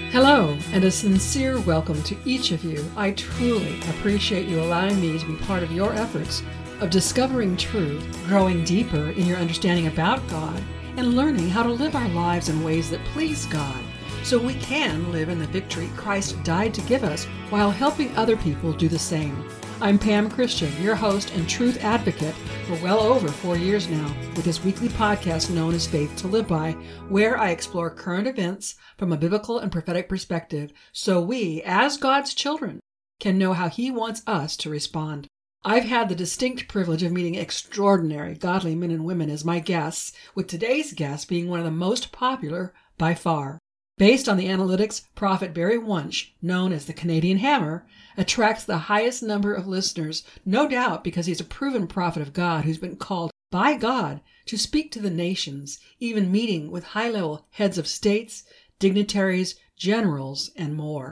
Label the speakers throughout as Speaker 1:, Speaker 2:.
Speaker 1: Hello, and a sincere welcome to each of you. I truly appreciate you allowing me to be part of your efforts of discovering truth, growing deeper in your understanding about God, and learning how to live our lives in ways that please God, so we can live in the victory Christ died to give us while helping other people do the same. I'm Pam Christian, your host and truth advocate for well over 4 years now, with this weekly podcast known as Faith to Live By, where I explore current events from a biblical and prophetic perspective so we, as God's children, can know how He wants us to respond. I've had the distinct privilege of meeting extraordinary godly men and women as my guests, with today's guest being one of the most popular by far. Based on the analytics, Prophet Barry Wunsch, known as the Canadian Hammer, attracts the highest number of listeners, no doubt because he's a proven prophet of God who's been called by God to speak to the nations, even meeting with high-level heads of states, dignitaries, generals, and more.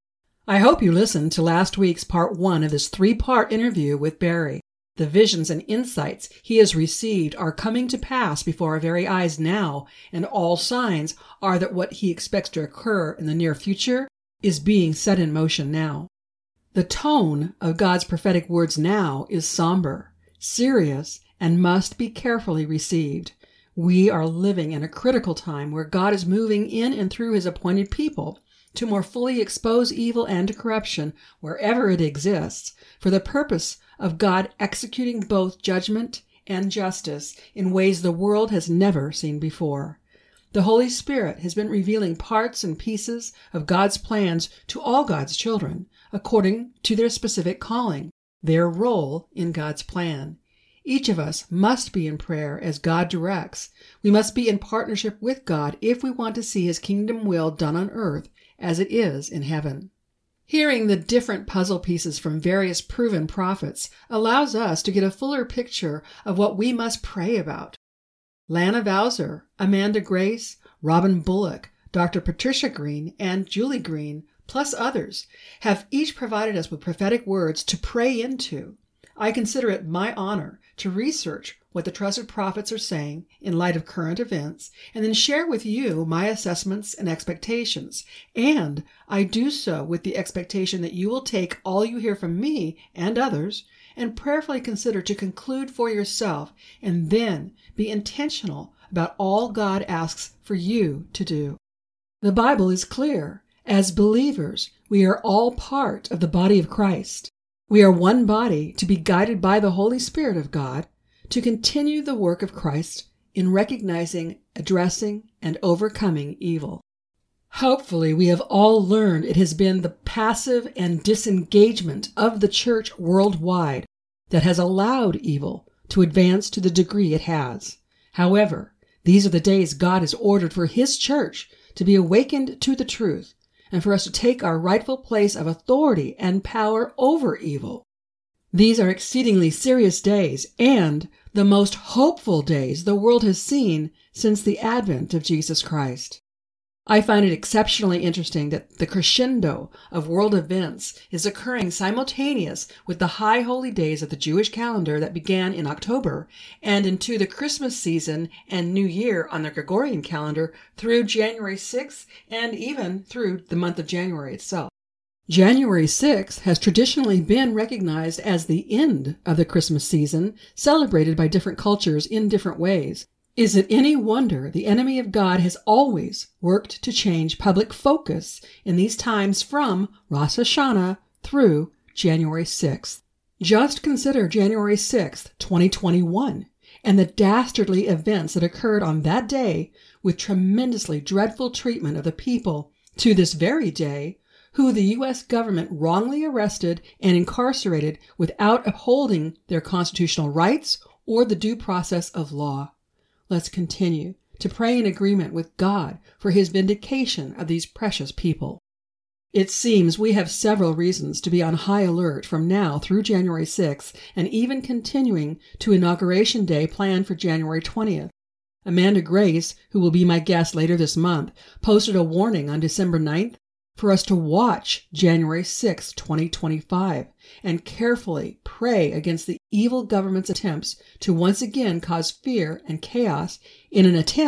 Speaker 1: I hope you listened to last week's part 1 of this 3-part interview with Barry. The visions and insights he has received are coming to pass before our very eyes now, and all signs are that what he expects to occur in the near future is being set in motion now. The tone of God's prophetic words now is somber, serious, and must be carefully received. We are living in a critical time where God is moving in and through His appointed people to more fully expose evil and corruption wherever it exists, for the purpose of God executing both judgment and justice in ways the world has never seen before. The Holy Spirit has been revealing parts and pieces of God's plans to all God's children, according to their specific calling, their role in God's plan. Each of us must be in prayer as God directs. We must be in partnership with God if we want to see His kingdom will done on earth as it is in heaven. Hearing the different puzzle pieces from various proven prophets allows us to get a fuller picture of what we must pray about. Lana Vawser, Amanda Grace, Robin Bullock, Dr. Patricia Green, and Julie Green, plus others, have each provided us with prophetic words to pray into. I consider it my honor to research what the trusted prophets are saying in light of current events, and then share with you my assessments and expectations. And I do so with the expectation that you will take all you hear from me and others and prayerfully consider to conclude for yourself, and then be intentional about all God asks for you to do. The Bible is clear. As believers, we are all part of the body of Christ. We are one body to be guided by the Holy Spirit of God to continue the work of Christ in recognizing, addressing, and overcoming evil. Hopefully, we have all learned it has been the passive and disengagement of the church worldwide that has allowed evil to advance to the degree it has. However, these are the days God has ordered for His church to be awakened to the truth and for us to take our rightful place of authority and power over evil. These are exceedingly serious days and the most hopeful days the world has seen since the advent of Jesus Christ. I find it exceptionally interesting that the crescendo of world events is occurring simultaneous with the high holy days of the Jewish calendar that began in October and into the Christmas season and New Year on the Gregorian calendar through January 6th and even through the month of January itself. January 6th has traditionally been recognized as the end of the Christmas season, celebrated by different cultures in different ways. Is it any wonder the enemy of God has always worked to change public focus in these times from Rosh Hashanah through January 6th? Just consider January 6th, 2021, and the dastardly events that occurred on that day with tremendously dreadful treatment of the people to this very day who the U.S. government wrongly arrested and incarcerated without upholding their constitutional rights or the due process of law. Let's continue to pray in agreement with God for His vindication of these precious people. It seems we have several reasons to be on high alert from now through January 6th and even continuing to Inauguration Day planned for January 20th. Amanda Grace, who will be my guest later this month, posted a warning on December 9th for us to watch January 6, 2025, and carefully pray against the evil government's attempts to once again cause fear and chaos in an attempt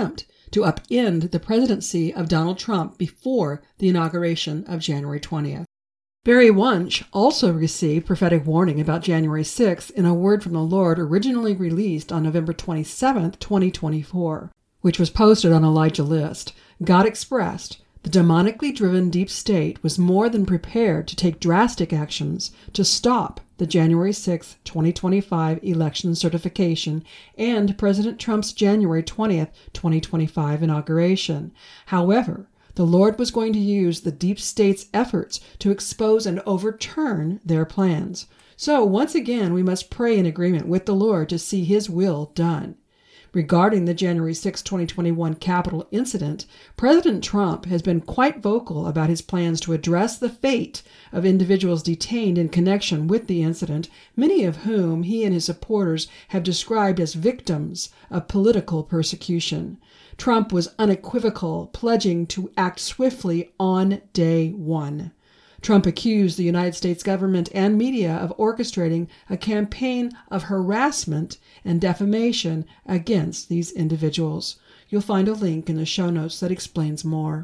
Speaker 1: to upend the presidency of Donald Trump before the inauguration of January 20th. Barry Wunsch also received prophetic warning about January 6th in a word from the Lord originally released on November 27, 2024, which was posted on Elijah List. God expressed, the demonically driven deep state was more than prepared to take drastic actions to stop the January 6, 2025 election certification and President Trump's January 20, 2025 inauguration. However, the Lord was going to use the deep state's efforts to expose and overturn their plans. So, once again, we must pray in agreement with the Lord to see His will done. Regarding the January 6, 2021 Capitol incident, President Trump has been quite vocal about his plans to address the fate of individuals detained in connection with the incident, many of whom he and his supporters have described as victims of political persecution. Trump was unequivocal, pledging to act swiftly on day one. Trump accused the United States government and media of orchestrating a campaign of harassment and defamation against these individuals. You'll find a link in the show notes that explains more.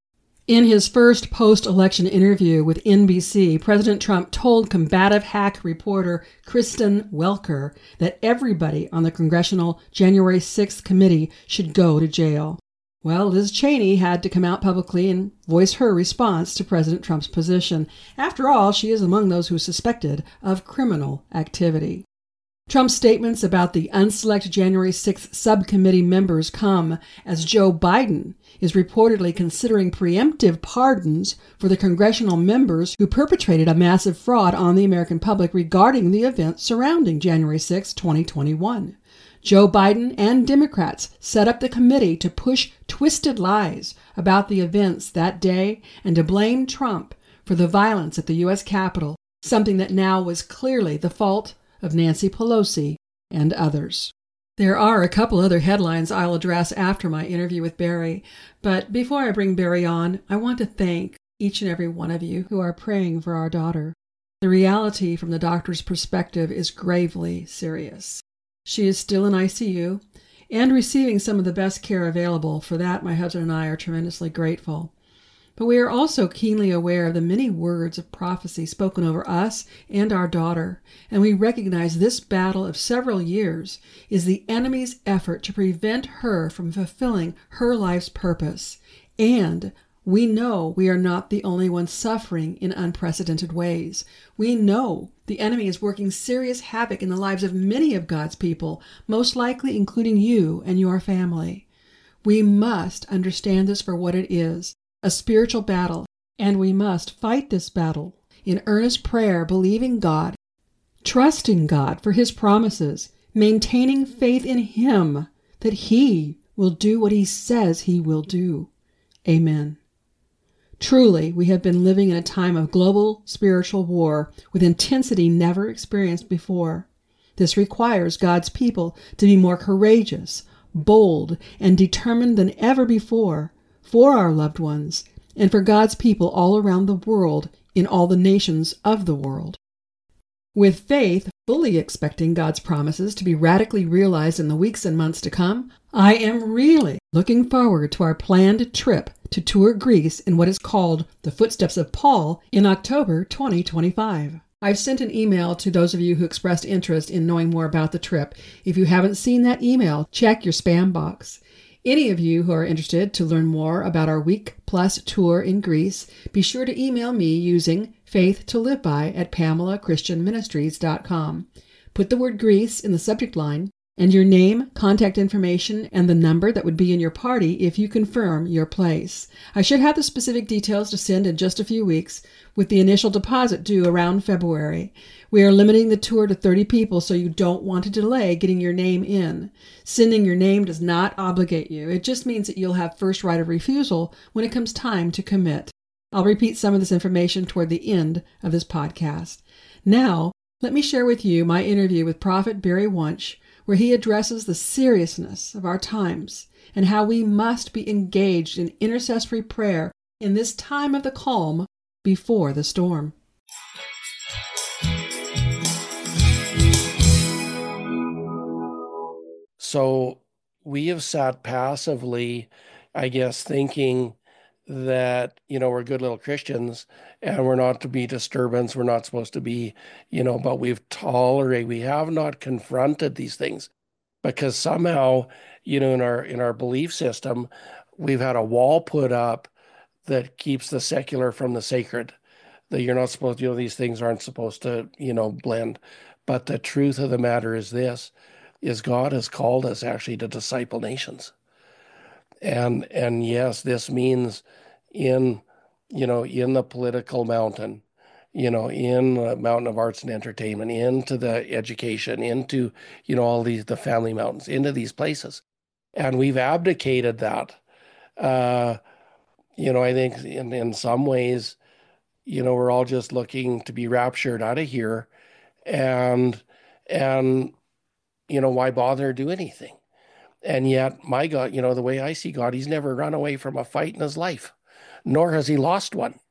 Speaker 1: In his first post-election interview with NBC, President Trump told combative hack reporter Kristen Welker that everybody on the Congressional January 6th committee should go to jail. Well, Liz Cheney had to come out publicly and voice her response to President Trump's position. After all, she is among those who are suspected of criminal activity. Trump's statements about the unselected January 6th subcommittee members come as Joe Biden is reportedly considering preemptive pardons for the congressional members who perpetrated a massive fraud on the American public regarding the events surrounding January 6, 2021. Joe Biden and Democrats set up the committee to push twisted lies about the events that day and to blame Trump for the violence at the U.S. Capitol, something that now was clearly the fault of Nancy Pelosi and others. There are a couple other headlines I'll address after my interview with Barry, but before I bring Barry on, I want to thank each and every one of you who are praying for our daughter. The reality from the doctor's perspective is gravely serious. She is still in ICU and receiving some of the best care available. For that, my husband and I are tremendously grateful. But we are also keenly aware of the many words of prophecy spoken over us and our daughter, and we recognize this battle of several years is the enemy's effort to prevent her from fulfilling her life's purpose. And we know we are not the only ones suffering in unprecedented ways. We know the enemy is working serious havoc in the lives of many of God's people, most likely including you and your family. We must understand this for what it is, a spiritual battle, and we must fight this battle in earnest prayer, believing God, trusting God for His promises, maintaining faith in Him that He will do what He says He will do. Amen. Truly, we have been living in a time of global spiritual war with intensity never experienced before. This requires God's people to be more courageous, bold, and determined than ever before for our loved ones and for God's people all around the world in all the nations of the world. With faith, fully expecting God's promises to be radically realized in the weeks and months to come, I am really looking forward to our planned trip to tour Greece in what is called the Footsteps of Paul in October 2025. I've sent an email to those of you who expressed interest in knowing more about the trip. If you haven't seen that email, check your spam box. Any of you who are interested to learn more about our week-plus tour in Greece, be sure to email me using faithtoliveby@PamelaChristianMinistries.com. Put the word Greece in the subject line and your name, contact information, and the number that would be in your party if you confirm your place. I should have the specific details to send in just a few weeks, with the initial deposit due around February. We are limiting the tour to 30 people, so you don't want to delay getting your name in. Sending your name does not obligate you. It just means that you'll have first right of refusal when it comes time to commit. I'll repeat some of this information toward the end of this podcast. Now, let me share with you my interview with Prophet Barry Wunsch, where he addresses the seriousness of our times and how we must be engaged in intercessory prayer in this time of the calm before the storm.
Speaker 2: So we have sat passively, I guess, thinking that, we're good little Christians and we're not to be disturbance. We're not supposed to be, but we have not confronted these things because somehow, in our belief system, we've had a wall put up that keeps the secular from the sacred. That you're not supposed, these things aren't supposed to, blend. But the truth of the matter is this, is God has called us actually to disciple nations. And yes, this means in, in the political mountain, in the mountain of arts and entertainment, into the education, into, all the family mountains, into these places. And we've abdicated that. Uh, I think in some ways, we're all just looking to be raptured out of here, and and why bother do anything? And yet, my God, the way I see God, he's never run away from a fight in his life, nor has he lost one.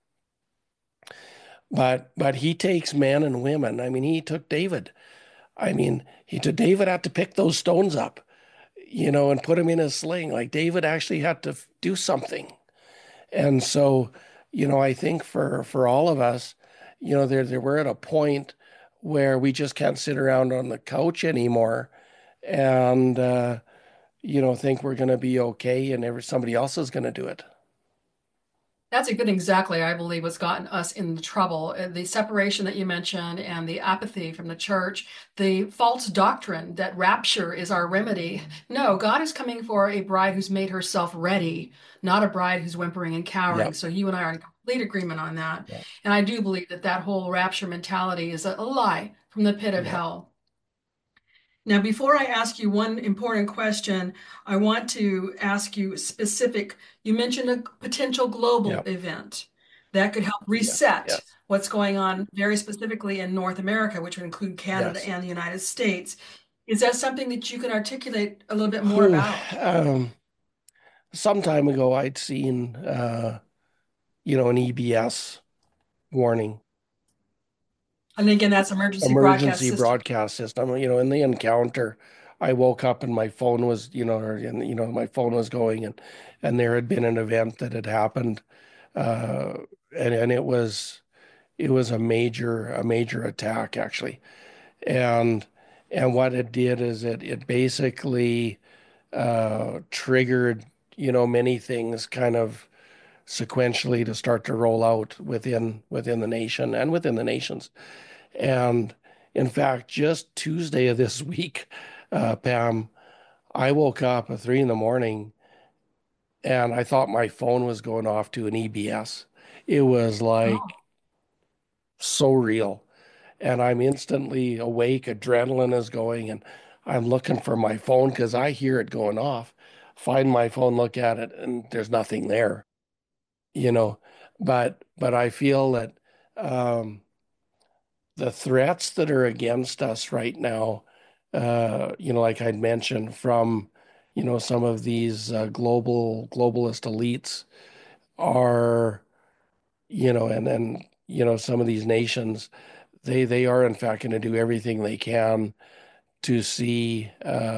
Speaker 2: But he takes men and women. I mean, he took David. I mean, David had to pick those stones up, and put them in his sling. Like David actually had to do something. And so, I think for all of us, we're at a point where we just can't sit around on the couch anymore and think we're going to be okay and somebody else is going to do it.
Speaker 1: That's a good exactly, I believe, what's gotten us in trouble. The separation that you mentioned and the apathy from the church, the false doctrine that rapture is our remedy. No, God is coming for a bride who's made herself ready, not a bride who's whimpering and
Speaker 2: Yeah.
Speaker 1: cowering. So you and I are in complete agreement on that.
Speaker 2: Yeah.
Speaker 1: And I do believe that that whole rapture mentality is a lie from the pit of
Speaker 2: Yeah.
Speaker 1: hell. Now, before I ask you one important question, I want to ask you specific. You mentioned a potential global
Speaker 2: Yeah.
Speaker 1: event that could help
Speaker 2: Yes.
Speaker 1: reset
Speaker 2: Yes.
Speaker 1: what's going on very specifically in North America, which would include Canada
Speaker 2: Yes.
Speaker 1: and the United States. Is that something that you can articulate a little bit more
Speaker 2: Whew.
Speaker 1: about?
Speaker 2: Some time ago, I'd seen, an EBS warning,
Speaker 1: And again, that's emergency broadcast
Speaker 2: emergency
Speaker 1: system.
Speaker 2: broadcast system. In the encounter, I woke up and my phone was, my phone was going, and there had been an event that had happened, uh, and it was a major attack actually, and what it did is it basically triggered, many things kind of sequentially to start to roll out within the nation and within the nations. And in fact, just Tuesday of this week, Pam, I woke up at 3 in the morning and I thought my phone was going off to an EBS. It was
Speaker 1: Oh,
Speaker 2: like so real. And I'm instantly awake, adrenaline is going, and I'm looking for my phone because I hear it going off. Find my phone, look at it, and there's nothing there, you know. But I feel that um, the threats that are against us right now, like I'd mentioned, from some of these globalist elites are, and then some of these nations, they are in fact going to do everything they can to see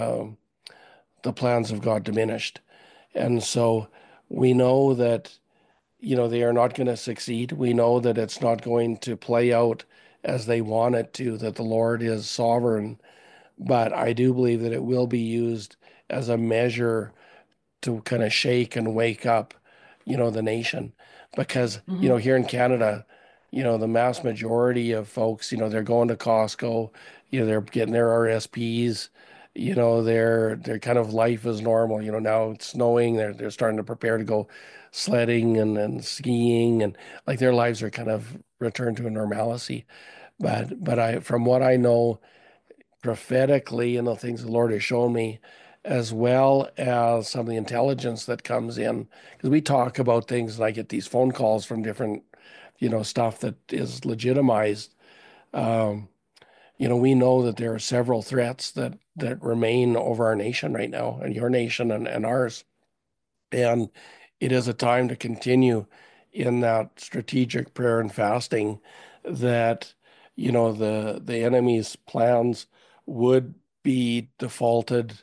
Speaker 2: the plans of God diminished. And so we know that, they are not going to succeed. We know that it's not going to play out as they want it to, that the Lord is sovereign. But I do believe that it will be used as a measure to kind of shake and wake up, the nation. Because,
Speaker 1: mhm.
Speaker 2: here in Canada, the mass majority of folks, they're going to Costco, they're getting their RSPs, their kind of life is normal. Now it's snowing, they're starting to prepare to go sledding and skiing, and like their lives are kind of returned to a normalcy. But from what I know prophetically and the things the Lord has shown me, as well as some of the intelligence that comes in. Because we talk about things and I get these phone calls from different, stuff that is legitimized. Um, we know that there are several threats that remain over our nation right now, and your nation and ours. And it is a time to continue in that strategic prayer and fasting that, the enemy's plans would be defaulted,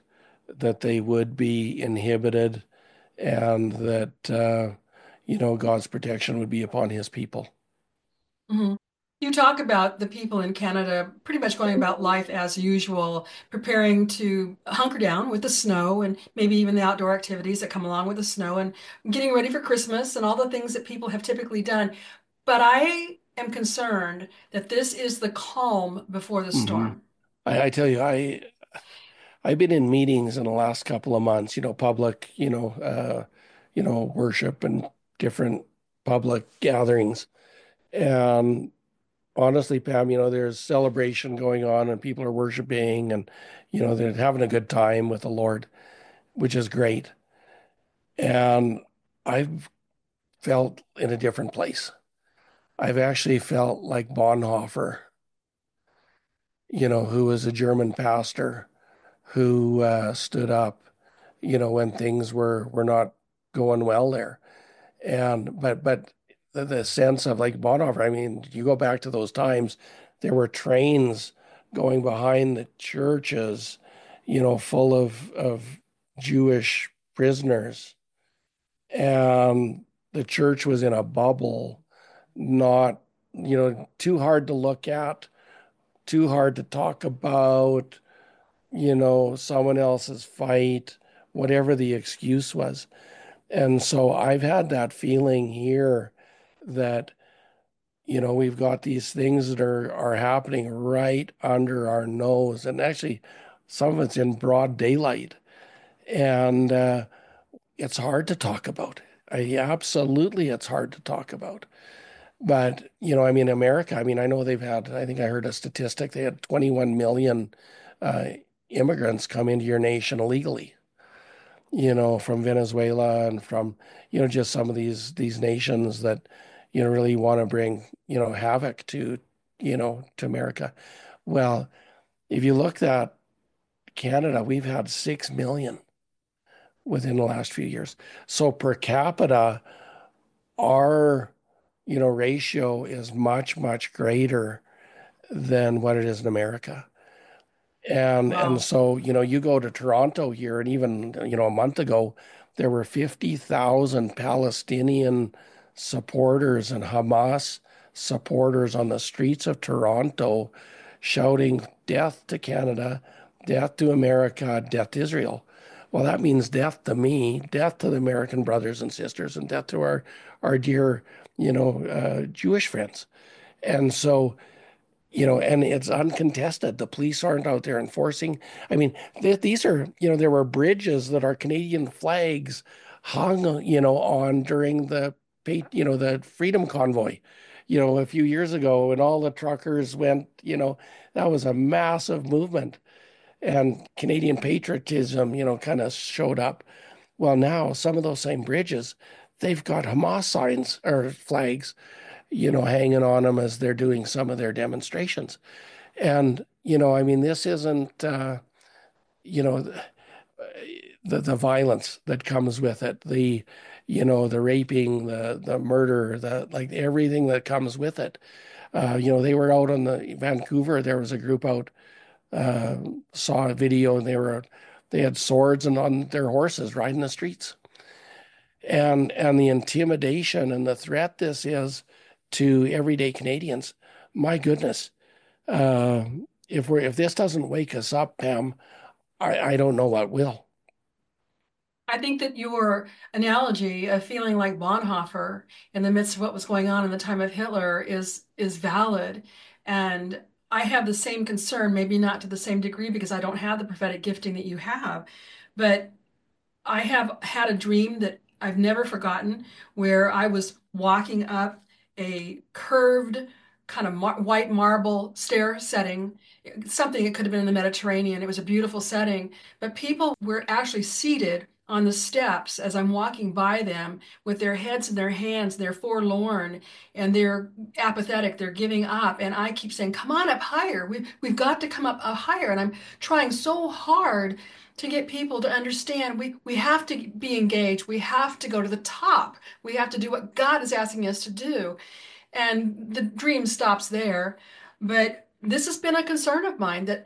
Speaker 2: that they would be inhibited and that, God's protection would be upon his people.
Speaker 1: Hmm. You talk about the people in Canada pretty much going about life as usual, preparing to hunker down with the snow and maybe even the outdoor activities that come along with the snow and getting ready for Christmas and all the things that people have typically done. But I am concerned that this is the calm before the
Speaker 2: Hmm.
Speaker 1: storm.
Speaker 2: I tell you, I've been in meetings in the last couple of months, public, worship and different public gatherings. And honestly, Pam, there's celebration going on and people are worshiping and, they're having a good time with the Lord, which is great. And I've felt in a different place. I've actually felt like Bonhoeffer, who was a German pastor who stood up, when things were not going well there. And but the sense of like Bonhoeffer, I mean, you go back to those times, there were trains going behind the churches, full of Jewish prisoners, and the church was in a bubble, not, too hard to look at, too hard to talk about, someone else's fight, whatever the excuse was. And so I've had that feeling here that, we've got these things that are happening right under our nose. And actually, some of it's in broad daylight. And it's hard to talk about. Absolutely, it's hard to talk about. But, I mean, America, I mean, I know they've had, I think I heard a statistic, they had 21 million uh, immigrants come into your nation illegally, from Venezuela and from, just some of these nations that, really want to bring, havoc to America. Well, if you look at Canada, we've had 6 million within the last few years. So per capita, our, ratio is much, much greater than what it is in America. And
Speaker 1: Wow.
Speaker 2: so, you go to Toronto here, and even, a month ago, there were 50,000 Palestinian supporters and Hamas supporters on the streets of Toronto shouting death to Canada, death to America, death to Israel. Well, that means death to me, death to the American brothers and sisters, and death to our dear, Jewish friends. And so, and it's uncontested. The police aren't out there enforcing. I mean, these are, there were bridges that our Canadian flags hung, on during the Freedom Convoy, a few years ago, and all the truckers went, that was a massive movement, and Canadian patriotism, kind of showed up. Well, now some of those same bridges, they've got Hamas signs or flags, hanging on them as they're doing some of their demonstrations. And, I mean, this isn't, you know, the violence that comes with it, the raping, the murder, the like everything that comes with it. They were out on the Vancouver. There was a group out, uh, saw a video, and they had swords and on their horses riding the streets. And the intimidation and the threat this is to everyday Canadians. My goodness. Uh, if this doesn't wake us up, Pam, I don't know what will.
Speaker 1: I think that your analogy of feeling like Bonhoeffer in the midst of what was going on in the time of Hitler is valid. And I have the same concern, maybe not to the same degree because I don't have the prophetic gifting that you have, but I have had a dream that I've never forgotten where I was walking up a curved kind of white marble stair setting, something that could have been in the Mediterranean. It was a beautiful setting, but people were actually seated on the steps as I'm walking by them with their heads in their hands. They're forlorn and they're apathetic. They're giving up. And I keep saying, come on up higher. We've got to come up higher. And I'm trying so hard to get people to understand we have to be engaged. We have to go to the top. We have to do what God is asking us to do. And the dream stops there. But this has been a concern of mine that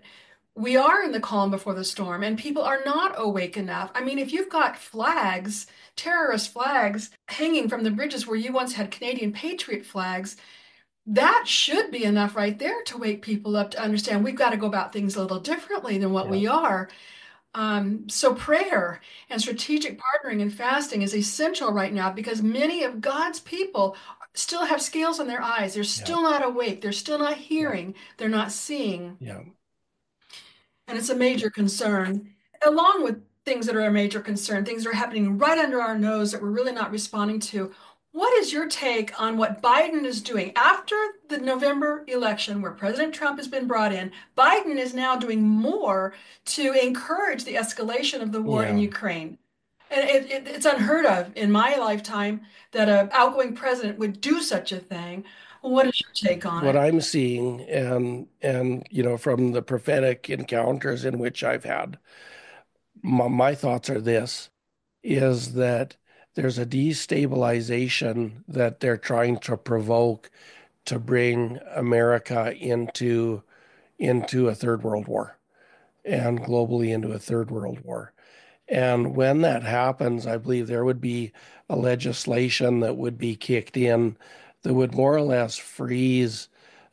Speaker 1: we are in the calm before the storm, and people are not awake enough. I mean, if you've got flags, terrorist flags, hanging from the bridges where you once had Canadian Patriot flags, that should be enough right there to wake people up to understand we've got to go about things a little differently than what
Speaker 2: Yeah.
Speaker 1: we are. So prayer and strategic partnering and fasting is essential right now because many of God's people still have scales on their eyes. They're
Speaker 2: Yeah.
Speaker 1: still not awake. They're still not
Speaker 2: Yeah.
Speaker 1: hearing. They're not seeing.
Speaker 2: Yeah.
Speaker 1: And it's a major concern, along with things that are a major concern, things that are happening right under our nose that we're really not responding to. What is your take on what Biden is doing after the November election, where President Trump has been brought in? Biden is now doing more to encourage the escalation of the war in
Speaker 2: Yeah.
Speaker 1: Ukraine. And it's unheard of in my lifetime that an outgoing president would do such a thing. What is your take on
Speaker 2: What
Speaker 1: it?
Speaker 2: I'm seeing and from the prophetic encounters in which I've had, my thoughts are this is that there's a destabilization that they're trying to provoke to bring America into a third world war and globally into a third world war. And when that happens, I believe there would be a legislation that would be kicked in that would more or less freeze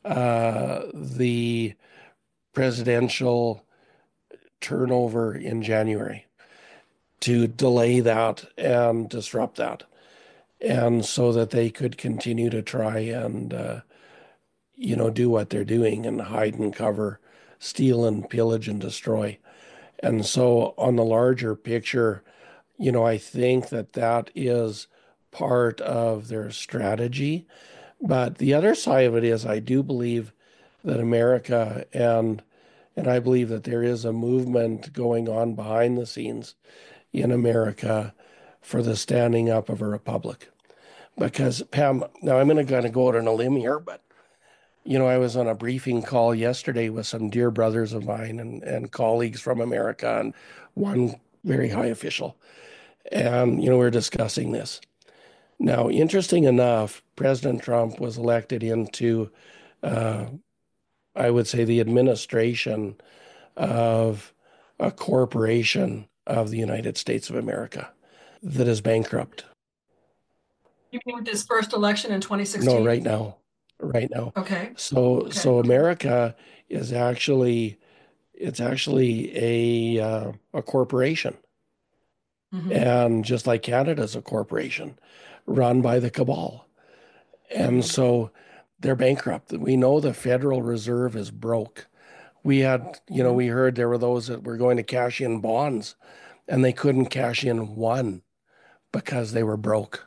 Speaker 2: the presidential turnover in January to delay that and disrupt that. And so that they could continue to try and, do what they're doing and hide and cover, steal and pillage and destroy. And so on the larger picture, I think that that is part of their strategy. But the other side of it is I do believe that America and I believe that there is a movement going on behind the scenes in America for the standing up of a republic. Because Pam, now I'm going to kind of go out on a limb here, but I was on a briefing call yesterday with some dear brothers of mine and colleagues from America and one very high official. And, we were discussing this. Now, interesting enough, President Trump was elected into, uh, I would say, the administration of a corporation of the United States of America that is bankrupt.
Speaker 1: You mean with this first election in
Speaker 2: No,
Speaker 1: 2016?
Speaker 2: right now.
Speaker 1: Okay. Okay.
Speaker 2: So America is actually it's actually a corporation,
Speaker 1: Hmm.
Speaker 2: and just like Canada's a corporation run by the cabal. And
Speaker 1: Hmm.
Speaker 2: so they're bankrupt. We know the Federal Reserve is broke. We had,
Speaker 1: Hmm.
Speaker 2: we heard there were those that were going to cash in bonds and they couldn't cash in one because they were broke.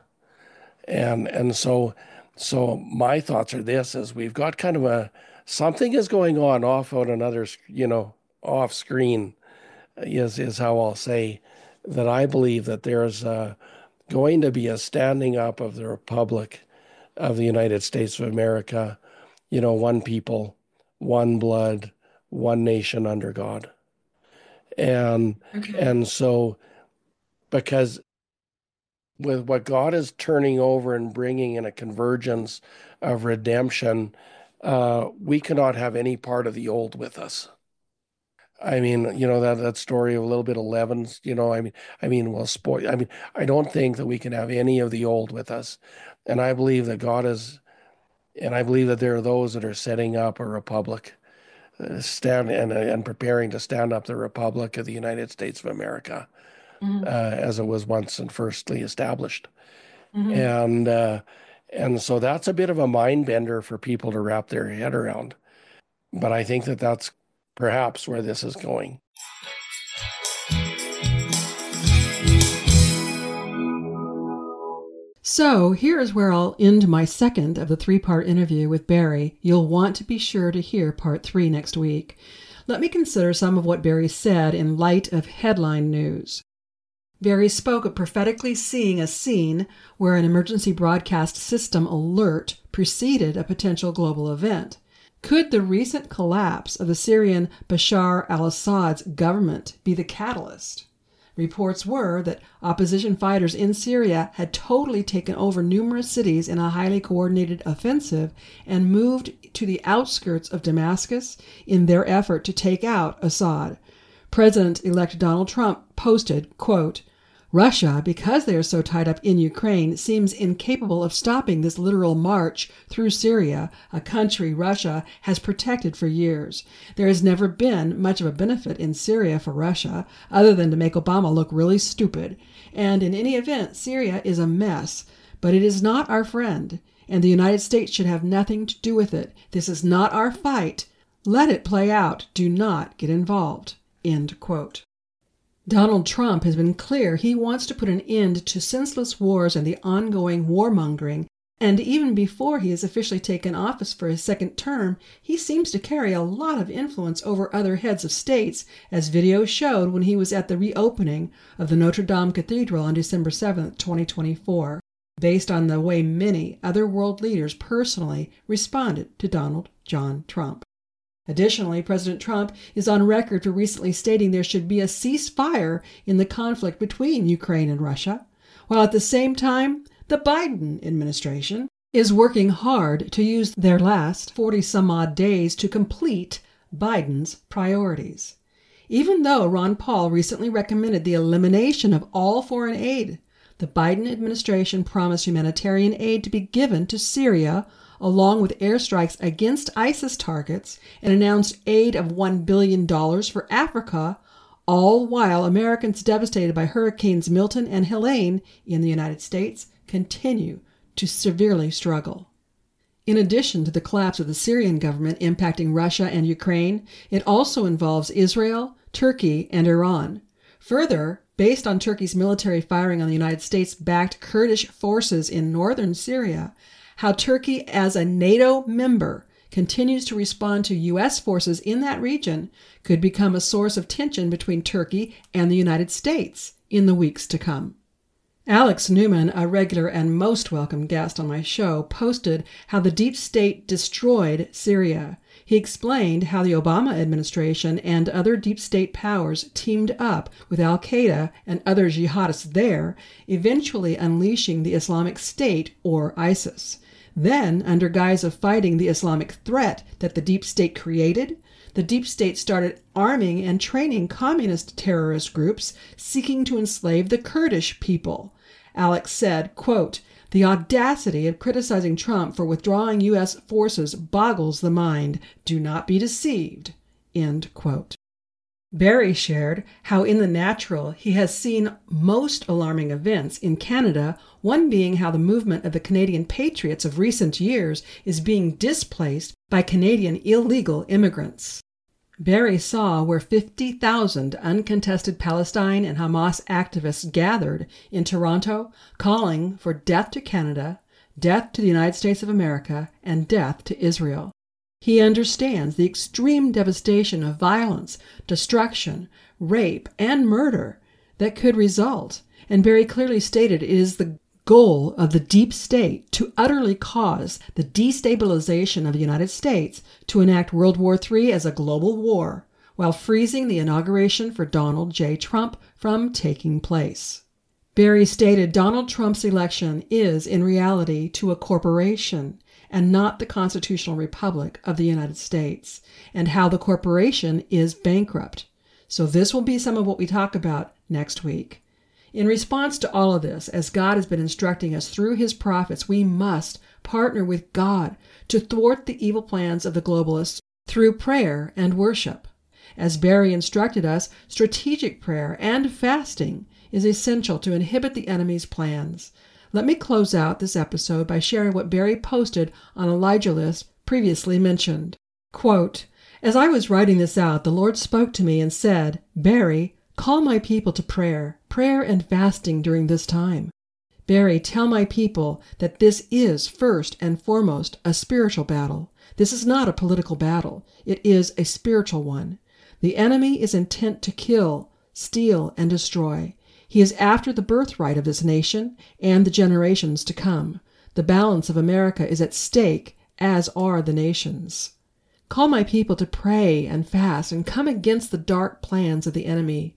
Speaker 2: And so my thoughts are this is we've got kind of a something is going on off on another, off screen is how I'll say that I believe that there's going to be a standing up of the Republic of the United States of America, one people, one blood, one nation under God. And
Speaker 1: Okay.
Speaker 2: and so because with what God is turning over and bringing in a convergence of redemption, we cannot have any part of the old with us. I mean, that story of a little bit of leavens, well, spoil. I mean, I don't think that we can have any of the old with us, and I believe that and I believe that there are those that are setting up a republic, stand and preparing to stand up the Republic of the United States of America,
Speaker 1: Hmm.
Speaker 2: as it was once and firstly established,
Speaker 1: Hmm.
Speaker 2: and and so that's a bit of a mind bender for people to wrap their head around. But I think that that's perhaps where this is going.
Speaker 1: So here is where I'll end my second of the three-part interview with Barry. You'll want to be sure to hear part 3 next week. Let me consider some of what Barry said in light of headline news. Barry spoke of prophetically seeing a scene where an emergency broadcast system alert preceded a potential global event. Could the recent collapse of the Syrian Bashar al-Assad's government be the catalyst? Reports were that opposition fighters in Syria had totally taken over numerous cities in a highly coordinated offensive and moved to the outskirts of Damascus in their effort to take out Assad. President-elect Donald Trump posted, quote, "Russia, because they are so tied up in Ukraine, seems incapable of stopping this literal march through Syria, a country Russia has protected for years. There has never been much of a benefit in Syria for Russia, other than to make Obama look really stupid. And in any event, Syria is a mess, but it is not our friend, and the United States should have nothing to do with it. This is not our fight. Let it play out. Do not get involved." End quote. Donald Trump has been clear he wants to put an end to senseless wars and the ongoing warmongering, and even before he has officially taken office for his second term, he seems to carry a lot of influence over other heads of states, as videos showed when he was at the reopening of the Notre Dame Cathedral on December 7, 2024, based on the way many other world leaders personally responded to Donald John Trump. Additionally, President Trump is on record for recently stating there should be a ceasefire in the conflict between Ukraine and Russia, while at the same time, the Biden administration is working hard to use their last 40-some-odd days to complete Biden's priorities. Even though Ron Paul recently recommended the elimination of all foreign aid, the Biden administration promised humanitarian aid to be given to Syria, along with airstrikes against ISIS targets, and announced aid of $1 billion for Africa, all while Americans devastated by Hurricanes Milton and Helene in the United States continue to severely struggle. In addition to the collapse of the Syrian government impacting Russia and Ukraine, it also involves Israel, Turkey, and Iran. Further, based on Turkey's military firing on the United States-backed Kurdish forces in northern Syria, how Turkey, as a NATO member, continues to respond to U.S. forces in that region could become a source of tension between Turkey and the United States in the weeks to come. Alex Newman, a regular and most welcome guest on my show, posted how the deep state destroyed Syria. He explained how the Obama administration and other deep state powers teamed up with al-Qaeda and other jihadists there, eventually unleashing the Islamic State, or ISIS. Then, under guise of fighting the Islamic threat that the deep state created, the deep state started arming and training communist terrorist groups seeking to enslave the Kurdish people. Alex said, quote, "The audacity of criticizing Trump for withdrawing U.S. forces boggles the mind. Do not be deceived." End quote. Barry shared how in the natural he has seen most alarming events in Canada, one being how the movement of the Canadian Patriots of recent years is being displaced by Canadian illegal immigrants. Barry saw where 50,000 uncontested Palestine and Hamas activists gathered in Toronto, calling for death to Canada, death to the United States of America, and death to Israel. He understands the extreme devastation of violence, destruction, rape, and murder that could result, and Barry clearly stated it is the goal of the deep state to utterly cause the destabilization of the United States to enact World War III as a global war, while freezing the inauguration for Donald J. Trump from taking place. Barry stated Donald Trump's election is, in reality, to a corporation and not the constitutional republic of the United States, and how the corporation is bankrupt. So this will be some of what we talk about next week. In response to all of this, as God has been instructing us through his prophets, we must partner with God to thwart the evil plans of the globalists through prayer and worship. As Barry instructed us, strategic prayer and fasting is essential to inhibit the enemy's plans. Let me close out this episode by sharing what Barry posted on Elijah List previously mentioned. Quote, "As I was writing this out, the Lord spoke to me and said, 'Barry, call my people to prayer and fasting during this time. Barry, tell my people that this is first and foremost a spiritual battle. This is not a political battle. It is a spiritual one. The enemy is intent to kill, steal, and destroy. He is after the birthright of this nation and the generations to come. The balance of America is at stake, as are the nations. Call my people to pray and fast and come against the dark plans of the enemy.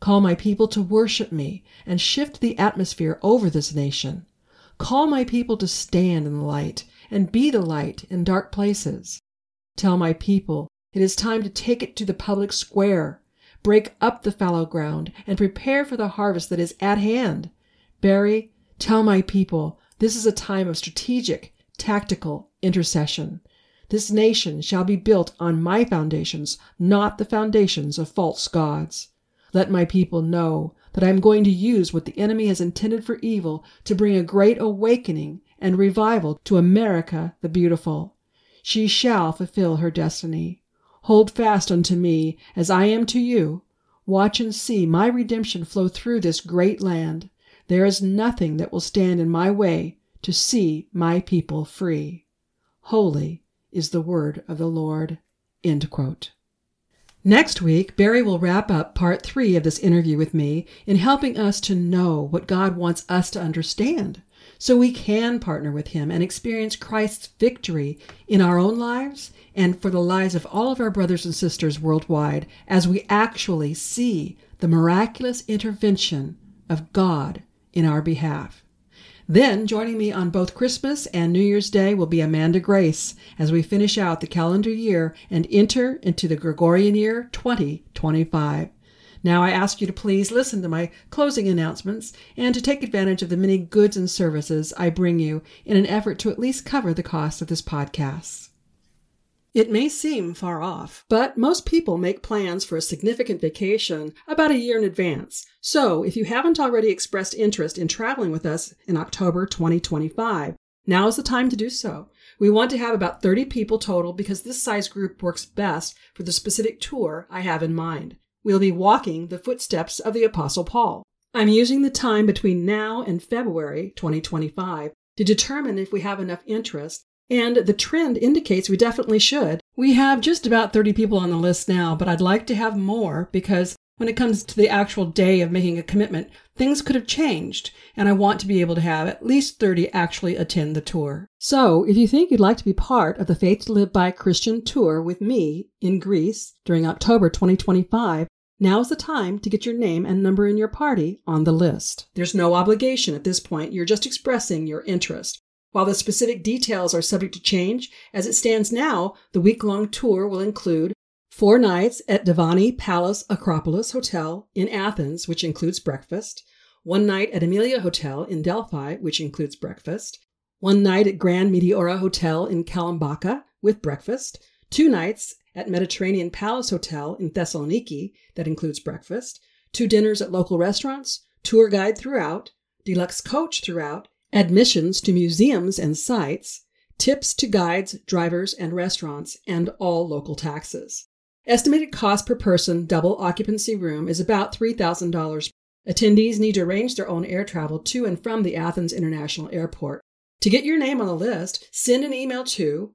Speaker 1: Call my people to worship me and shift the atmosphere over this nation. Call my people to stand in the light and be the light in dark places. Tell my people it is time to take it to the public square, break up the fallow ground, and prepare for the harvest that is at hand. Barry, tell my people this is a time of strategic, tactical intercession. This nation shall be built on my foundations, not the foundations of false gods. Let my people know that I am going to use what the enemy has intended for evil to bring a great awakening and revival to America the beautiful. She shall fulfill her destiny. Hold fast unto me as I am to you. Watch and see my redemption flow through this great land. There is nothing that will stand in my way to see my people free. Holy is the word of the Lord." End quote. Next week, Barry will wrap up part 3 of this interview with me in helping us to know what God wants us to understand so we can partner with him and experience Christ's victory in our own lives and for the lives of all of our brothers and sisters worldwide as we actually see the miraculous intervention of God in our behalf. Then, joining me on both Christmas and New Year's Day will be Amanda Grace as we finish out the calendar year and enter into the Gregorian year 2025. Now I ask you to please listen to my closing announcements and to take advantage of the many goods and services I bring you in an effort to at least cover the cost of this podcast. It may seem far off, but most people make plans for a significant vacation about a year in advance. So if you haven't already expressed interest in traveling with us in October 2025, now is the time to do so. We want to have about 30 people total because this size group works best for the specific tour I have in mind. We'll be walking the footsteps of the Apostle Paul. I'm using the time between now and February 2025 to determine if we have enough interest, and the trend indicates we definitely should. We have just about 30 people on the list now, but I'd like to have more because when it comes to the actual day of making a commitment, things could have changed, and I want to be able to have at least 30 actually attend the tour. So, if you think you'd like to be part of the Faith to Live By Christian tour with me in Greece during October 2025, now's the time to get your name and number in your party on the list. There's no obligation at this point. You're just expressing your interest. While the specific details are subject to change, as it stands now, the week-long tour will include 4 nights at Divani Palace Acropolis Hotel in Athens, which includes breakfast, 1 night at Amelia Hotel in Delphi, which includes breakfast, 1 night at Grand Meteora Hotel in Kalambaka with breakfast, 2 nights at Mediterranean Palace Hotel in Thessaloniki, that includes breakfast, 2 dinners at local restaurants, tour guide throughout, deluxe coach throughout, admissions to museums and sites, tips to guides, drivers, and restaurants, and all local taxes. Estimated cost per person double occupancy room is about $3,000. Attendees need to arrange their own air travel to and from the Athens International Airport. To get your name on the list, send an email to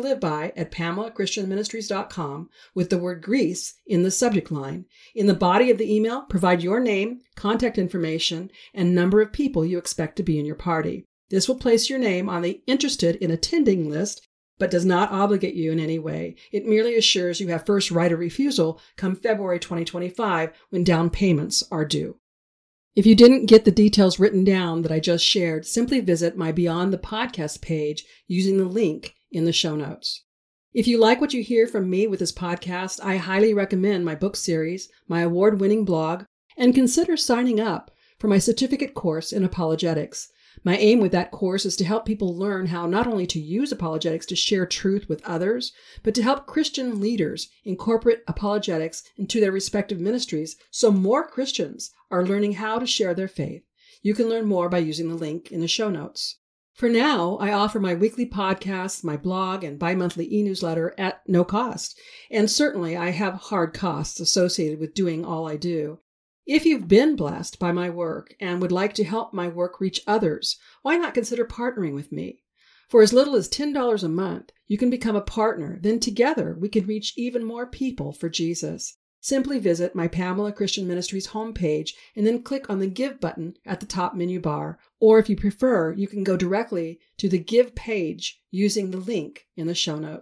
Speaker 1: faithtoliveby@PamelaChristianMinistries.com with the word Greece in the subject line. In the body of the email, provide your name, contact information, and number of people you expect to be in your party. This will place your name on the interested in attending list, but does not obligate you in any way. It merely assures you have first right of refusal come February 2025 when down payments are due. If you didn't get the details written down that I just shared, simply visit my Beyond the Podcast page using the link in the show notes. If you like what you hear from me with this podcast, I highly recommend my book series, my award-winning blog, and consider signing up for my certificate course in apologetics. My aim with that course is to help people learn how not only to use apologetics to share truth with others, but to help Christian leaders incorporate apologetics into their respective ministries so more Christians are learning how to share their faith. You can learn more by using the link in the show notes. For now, I offer my weekly podcasts, my blog, and bi-monthly e-newsletter at no cost. And certainly I have hard costs associated with doing all I do. If you've been blessed by my work and would like to help my work reach others, why not consider partnering with me? For as little as $10 a month, you can become a partner. Then together we can reach even more people for Jesus. Simply visit my Pamela Christian Ministries homepage and then click on the Give button at the top menu bar. Or if you prefer, you can go directly to the Give page using the link in the show notes.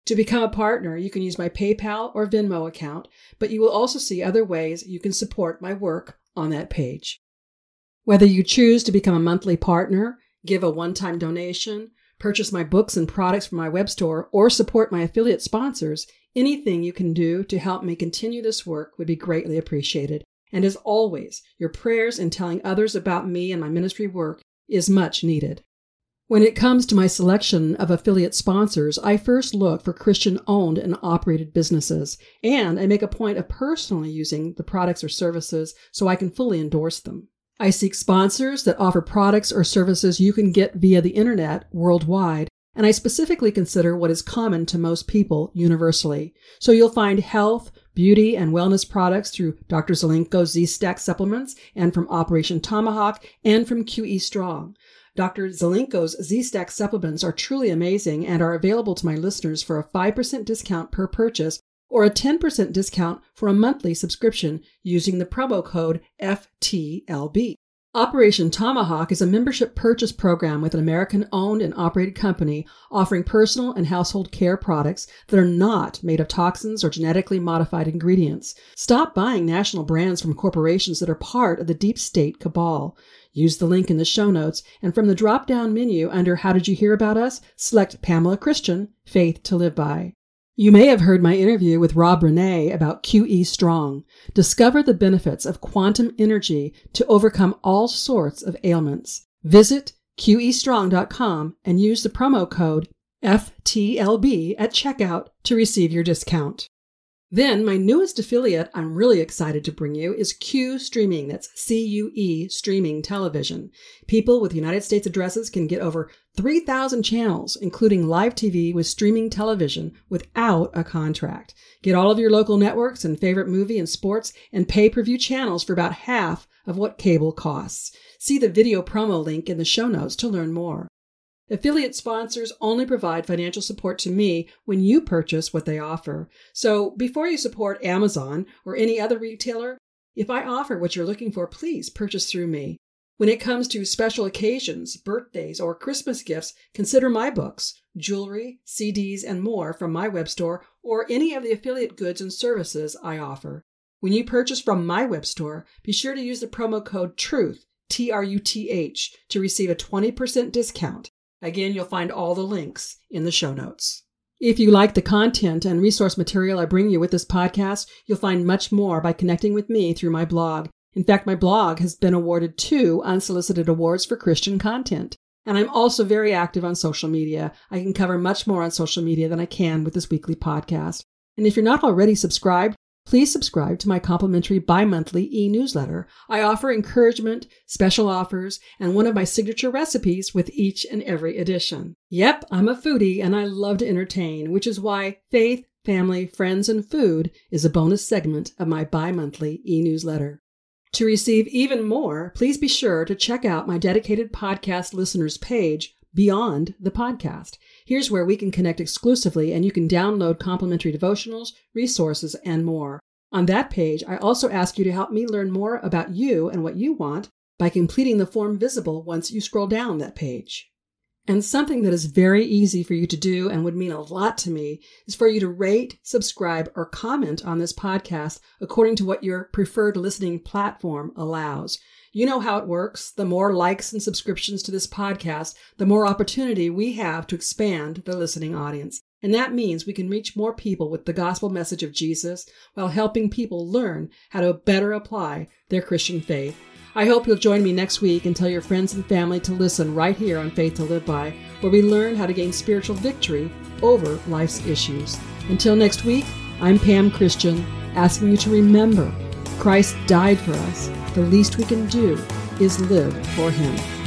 Speaker 1: To become a partner, you can use my PayPal or Venmo account, but you will also see other ways you can support my work on that page. Whether you choose to become a monthly partner, give a one-time donation, purchase my books and products from my web store, or support my affiliate sponsors, anything you can do to help me continue this work would be greatly appreciated. And as always, your prayers and telling others about me and my ministry work is much needed. When it comes to my selection of affiliate sponsors, I first look for Christian-owned and operated businesses, and I make a point of personally using the products or services so I can fully endorse them. I seek sponsors that offer products or services you can get via the internet worldwide, and I specifically consider what is common to most people universally. So you'll find health, beauty, and wellness products through Dr. Zelenko's Z-Stack supplements and from Operation Tomahawk and from QE Strong. Dr. Zelenko's Z-Stack supplements are truly amazing and are available to my listeners for a 5% discount per purchase or a 10% discount for a monthly subscription using the promo code FTLB. Operation Tomahawk is a membership purchase program with an American-owned and operated company offering personal and household care products that are not made of toxins or genetically modified ingredients. Stop buying national brands from corporations that are part of the deep state cabal. Use the link in the show notes, and from the drop-down menu under How Did You Hear About Us, select Pamela Christian, Faith to Live By. You may have heard my interview with Rob Renee about QE Strong. Discover the benefits of quantum energy to overcome all sorts of ailments. Visit QEstrong.com and use the promo code FTLB at checkout to receive your discount. Then, my newest affiliate I'm really excited to bring you is Q Streaming. That's CUE Streaming Television. People with United States addresses can get over 3,000 channels, including live TV with streaming television without a contract. Get all of your local networks and favorite movie and sports and pay-per-view channels for about half of what cable costs. See the video promo link in the show notes to learn more. Affiliate sponsors only provide financial support to me when you purchase what they offer. So before you support Amazon or any other retailer, if I offer what you're looking for, please purchase through me. When it comes to special occasions, birthdays, or Christmas gifts, consider my books, jewelry, CDs, and more from my web store or any of the affiliate goods and services I offer. When you purchase from my web store, be sure to use the promo code TRUTH, TRUTH, to receive a 20% discount. Again, you'll find all the links in the show notes. If you like the content and resource material I bring you with this podcast, you'll find much more by connecting with me through my blog. In fact, my blog has been awarded 2 unsolicited awards for Christian content. And I'm also very active on social media. I can cover much more on social media than I can with this weekly podcast. And if you're not already subscribed, please subscribe to my complimentary bi-monthly e-newsletter. I offer encouragement, special offers, and one of my signature recipes with each and every edition. Yep, I'm a foodie and I love to entertain, which is why Faith, Family, Friends, and Food is a bonus segment of my bi-monthly e-newsletter. To receive even more, please be sure to check out my dedicated podcast listeners page, Beyond the Podcast. Here's where we can connect exclusively and you can download complimentary devotionals, resources, and more. On that page, I also ask you to help me learn more about you and what you want by completing the form visible once you scroll down that page. And something that is very easy for you to do and would mean a lot to me is for you to rate, subscribe, or comment on this podcast according to what your preferred listening platform allows. You know how it works. The more likes and subscriptions to this podcast, the more opportunity we have to expand the listening audience. And that means we can reach more people with the gospel message of Jesus while helping people learn how to better apply their Christian faith. I hope you'll join me next week and tell your friends and family to listen right here on Faith to Live By, where we learn how to gain spiritual victory over life's issues. Until next week, I'm Pam Christian, asking you to remember Christ died for us. The least we can do is live for Him.